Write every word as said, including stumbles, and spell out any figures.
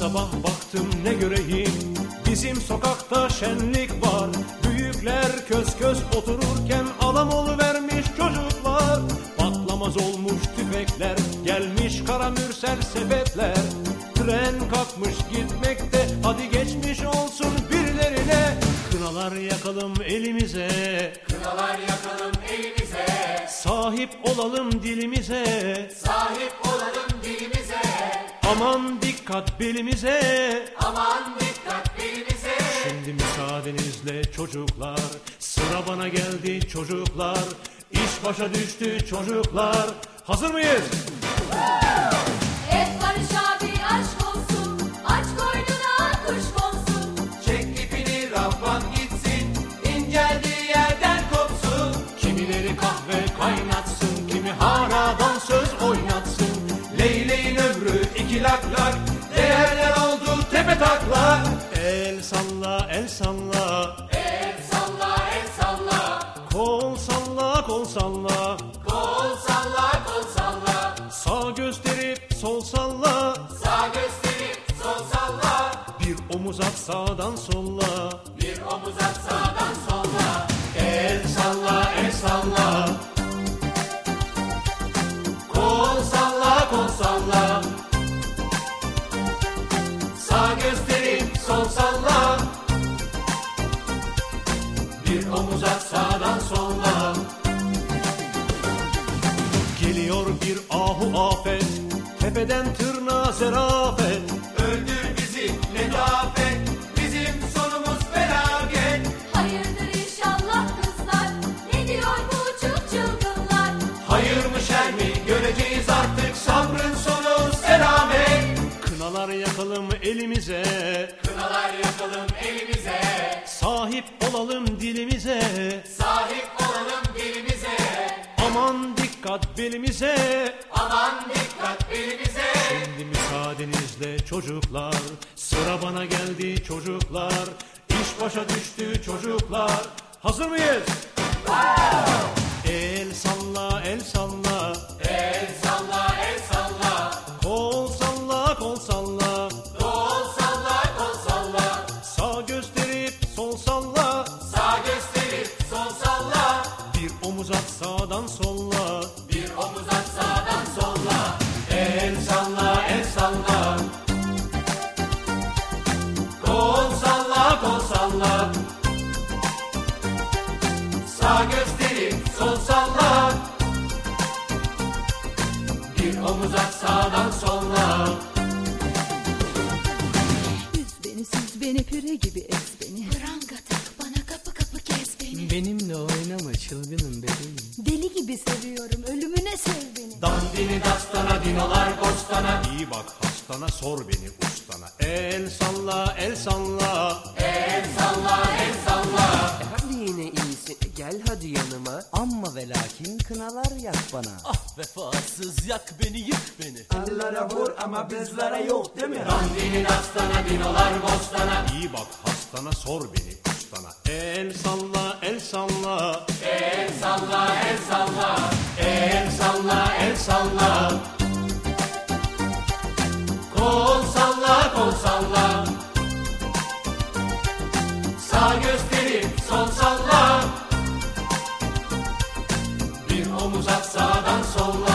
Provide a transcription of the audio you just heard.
sabah baktım ne göreyim, bizim sokakta şenlik var. Büyükler kös kös otururken adam oluvermiş çocuklar. Patlamaz olmuş tüfekler, gelmiş kara mürsel sepetler. Tren kalkmış gitmekte, hadi geçmiş olsun birilerine. Kınalar yakalım elimize, Kınalar yakalım elimize, sahip olalım dilimize, sahip olalım dilimize. Aman dikkat belimize, Aman dikkat belimize. şimdi müsaadenizle çocuklar, sıra bana geldi çocuklar. İş başa düştü çocuklar, hazır mıyız? Et Barış abi aşk olsun, aç koynuna kuş konsun. Çek ipini Rabban gitsin, inceldiği yerden kopsun. Kimileri kahve kaynatsın, kimi haradan söz oynatsın. Leyleğin ömrü iki lak lak, değerler oldu tepe taklak. El salla el salla, El salla el salla, kol salla kol salla. kol salla kol salla. Sağ gösterip sol salla, Sağ gösterip sol salla, bir omuz at sağdan solla. bir omuz at sağdan solla. El salla el salla, Kol salla kol salla, sağ gösterip sol salla, bir omuz at sağdan solla. Geliyor bir ahu afet, tepeden tırnağa zerafet. öldür bizi letafet, bizim sonumuz felaket. Hayırdır inşallah kızlar, ne diyor bu çıl çılgınlar? Hayır mı şer mi göreceğiz artık, sabrın sonu selamet. Kınalar yakalım elimize, Kınalar yakalım elimize, sahip olalım dilimize. sahip olalım dilimize. Aman dikkat belimize, Aman dikkat belimize. şimdi müsaadenizle çocuklar, sıra bana geldi çocuklar. İş başa düştü çocuklar, hazır mıyız? El salla el salla, El salla el salla, kol salla kol salla. kol salla kol salla. Sağ gösterip sol salla, Sağ gösterip sol salla, bir omuz at sağdan solla. bir omuz at sağdan solla. El salla el salla, Kol salla kol salla, sağ gösterip sol salla, bir omuz at sağdan solla. Üz beni süz beni püre gibi ez beni. Pranga tak bana, kapı kapı kes beni. Benimle oynama çılgınım bebeğim. Deli gibi seviyorum, ölümüne sev beni. dandini dastana dinolar bostana. İyi bak hastana, sor beni ustana. El salla el salla, El salla el salla, E hadi yine iyisi gel hadi yanıma. Amma ve lakin kınalar yak bana. Ah vefasız yak beni yık beni. Alllara vur ama bizlere yok değil mi? dandini dastana dinolar bostana. iyi bak hastana, sor beni ustana. El salla el salla, El salla el salla, el salla el salla. kol salla kol salla, sağ gösterip sol salla, Bir omuz at sağdan solla.